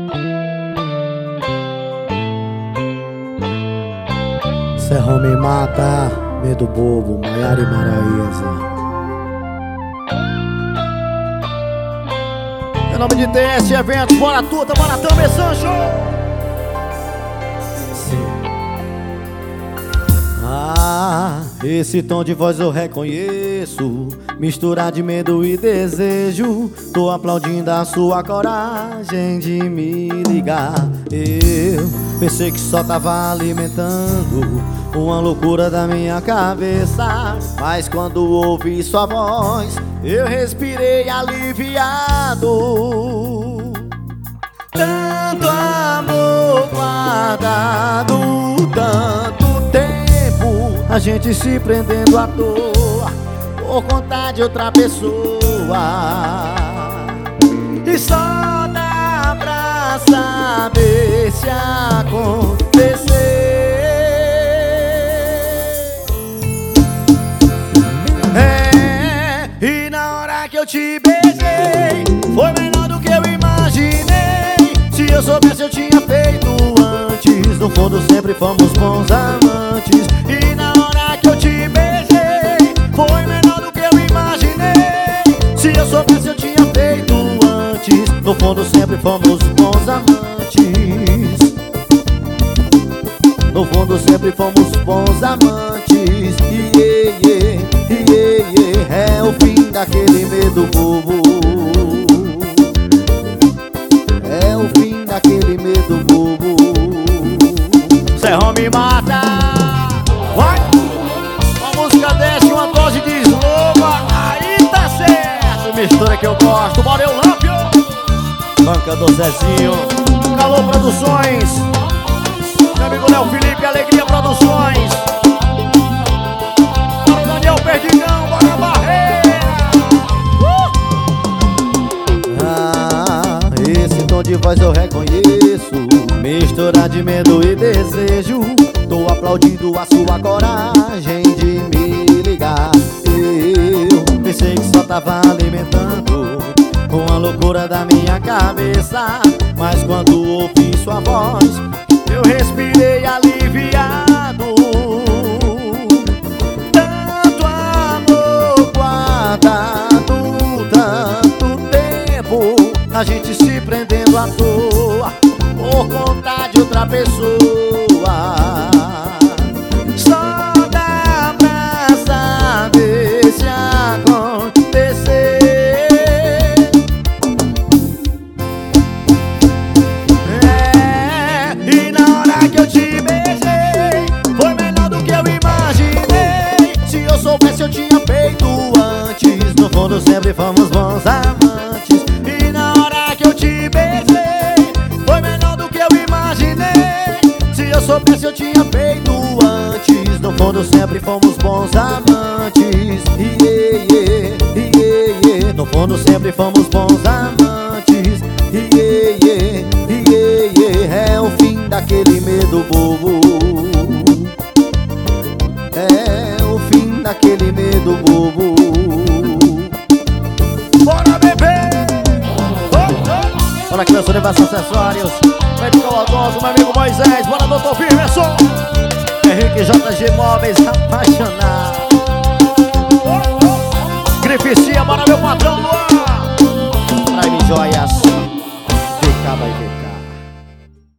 Serrão me mata, medo bobo, Maiara e Maraísa. Em nome de TS Eventos, bora tudo, bora também, Sancho! Esse tom de voz eu reconheço, mistura de medo e desejo. Tô aplaudindo a sua coragem de me ligar. Eu pensei que só tava alimentando uma loucura da minha cabeça, mas quando ouvi sua voz eu respirei aliviado. Tanto amor guardado, tanto tempo a gente se prendendo à toa por conta de outra pessoa, e só dá pra saber se acontecer. E na hora que eu te beijei foi melhor do que eu imaginei. Se eu soubesse eu tinha feito antes. No fundo sempre fomos bons amantes. E na hora que eu te beijei foi melhor do que eu imaginei. Se eu soubesse eu tinha feito antes. No fundo sempre fomos bons amantes. No fundo sempre fomos bons amantes. É o fim daquele medo bobo. É o fim daquele medo bobo. Serrão me mata. Vai! A música desce uma dose de slova. Aí tá certo. Mistura que eu gosto. Bora eu Lampio. Banca do Zezinho. Calor Produções. Meu amigo Léo Felipe, Alegria Produções. Bora Daniel Perdigão, bora Barreira. Esse tom de voz eu reconheço, mistura de medo e desejo. Tô aplaudindo a sua coragem de me ligar. Eu pensei que só tava alimentando uma loucura da minha cabeça, mas quando ouvi sua voz eu respirei aliviado. Tanto amor guardado, tanto tempo a gente se prendendo à toa por conta de outra pessoa. Só dá pra saber se acontecer. E na hora que eu te beijei foi melhor do que eu imaginei. Se eu soubesse eu tinha feito antes. No fundo sempre fomos bons amantes. E na hora que eu te beijei foi melhor do que eu imaginei. Se eu soubesse eu tinha feito antes. No fundo sempre fomos bons amantes. No fundo sempre fomos bons amantes. É o fim daquele medo bobo. É o fim daquele medo bobo. Bora beber! Bora criança levar seus acessórios. Médico Alonso, meu amigo Moisés. Bora doutor Firmeson. Henrique JG Móveis apaixonado. Grificia, bora meu patrão Luan. Prime Joias. VK vai VK.